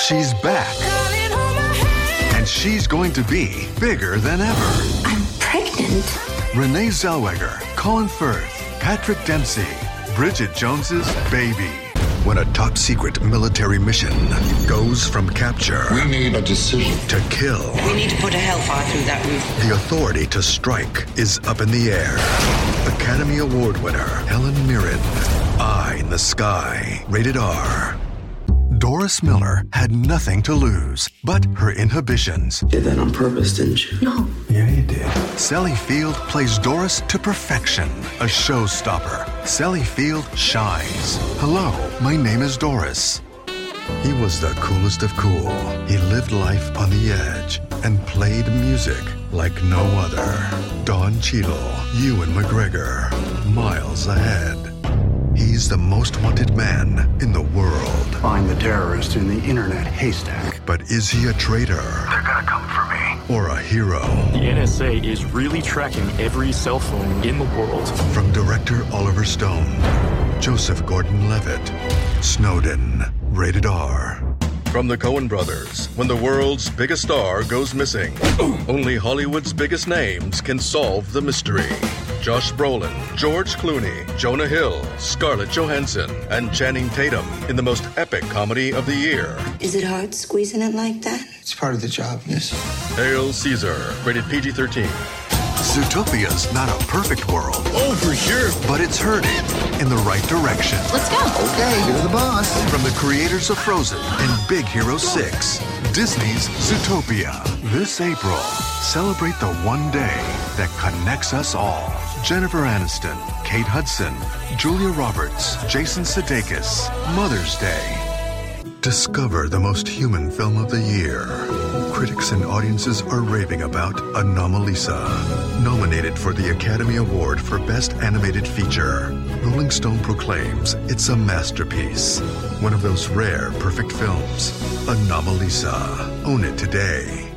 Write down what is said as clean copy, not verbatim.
She's back. And she's going to be bigger than ever. I'm pregnant. Renee Zellweger, Colin Firth, Patrick Dempsey, Bridget Jones's baby. When a top-secret military mission goes from capture... We need a decision. ...to kill... We need to put a hellfire through that roof. The authority to strike is up in the air. Academy Award winner Helen Mirren. Eye in the Sky. Rated R. Doris Miller had nothing to lose but her inhibitions. Did that on purpose, didn't you? No. Yeah, you did. Sally Field plays Doris to perfection, a showstopper. Sally Field shines. Hello, my name is Doris. He was the coolest of cool. He lived life on the edge and played music like no other. Don Cheadle, Ewan McGregor, miles ahead. He's the most wanted man in the world. Find the terrorist in the internet haystack. But is he a traitor? They're gonna come for me. Or a hero? The NSA is really tracking every cell phone in the world. From director Oliver Stone, Joseph Gordon-Levitt, Snowden, rated R. From the Coen brothers, when the world's biggest star goes missing, only Hollywood's biggest names can solve the mystery. Josh Brolin, George Clooney, Jonah Hill, Scarlett Johansson, and Channing Tatum in the most epic comedy of the year. Is it hard squeezing it like that? It's part of the job, yes. Hail Caesar, rated PG-13. Zootopia's not a perfect world. Oh, for sure. But it's headed in the right direction. Let's go. Okay, you're the boss. From the creators of Frozen and Big Hero 6, Disney's Zootopia. This April, celebrate the one day that connects us all. Jennifer Aniston, Kate Hudson, Julia Roberts, Jason Sudeikis. Mother's Day. Discover the most human film of the year. Critics and audiences are raving about Anomalisa. Nominated for the Academy Award for Best Animated Feature. Rolling Stone proclaims it's a masterpiece. One of those rare, perfect films. Anomalisa. Own it today.